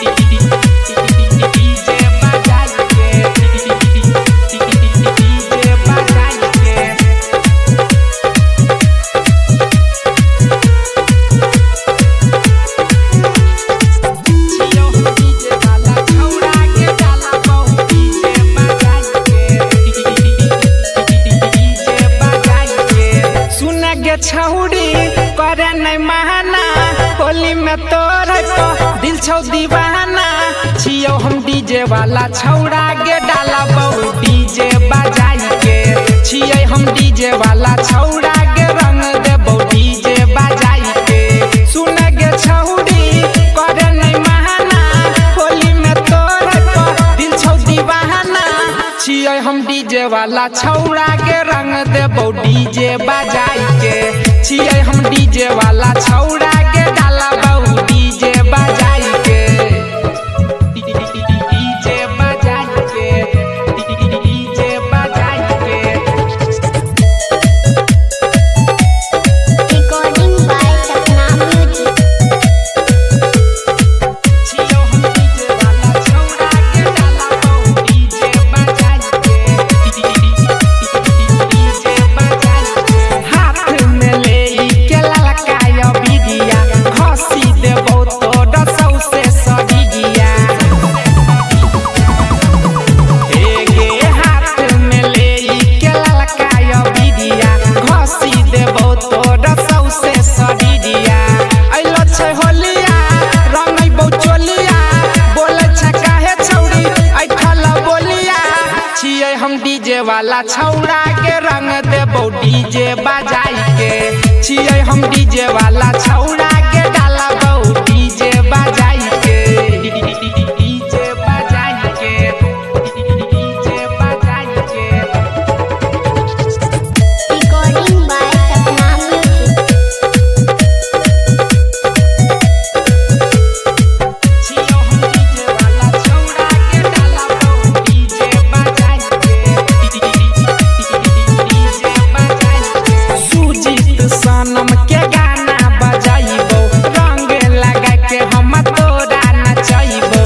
छौड़ी करे नहीं महाना होली में तोर दिल छौ दीवाना छियो हम डीजे वाला छौड़ा गे डाला बहु डीजे बजाई के छियै हम डीजे वाला छौड़ा गे रंग दे बहु डीजे बजाई के सुन गे छौड़ी करे नहीं महाना होली में तोर दिल छौ दीवाना छियै हम डीजे वाला छौड़ा गे रंग दे बहु डीजे बजाई के छियै हम डीजे वाला छौड़ा के डाला बहु डीजे बजाई के डीजे बजाई के डीजे बजाई के रिकॉर्डिंग बाय सपना म्यूजिक छियो हम डीजे वाला छौड़ा के डाला बहु डीजे बजाई के डीजे बजाई के हाथ में ले हम डीजे वाला छौड़ा के रंग देबो डीजे बजाई के छियै हम डीजे वाला छौड़ा के डाला बहु डीजे बजाई के डीजे बजाई के डीजे बजाई के रिकॉर्डिंग बाय सपना म्यूजिक छियो हम डीजे वाला छौड़ा के डाला बहु डीजे बजाई सनम के गाना बजाइबो रंग लगा के हम तोरा नचाइबो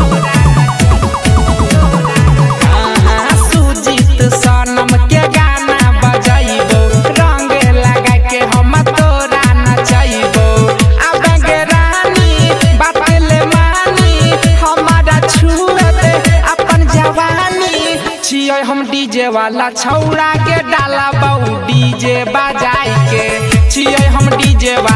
सुजीत सनम के गाना बजाइबो रंग लगा के हम तोरा नचाइबो अब गे रानी बात ले मानी हमारा छुए दे अपन जवानी छियै हम डीजे वाला छौड़ा के डाला बहु डीजे बजाई के छियै हम डीजे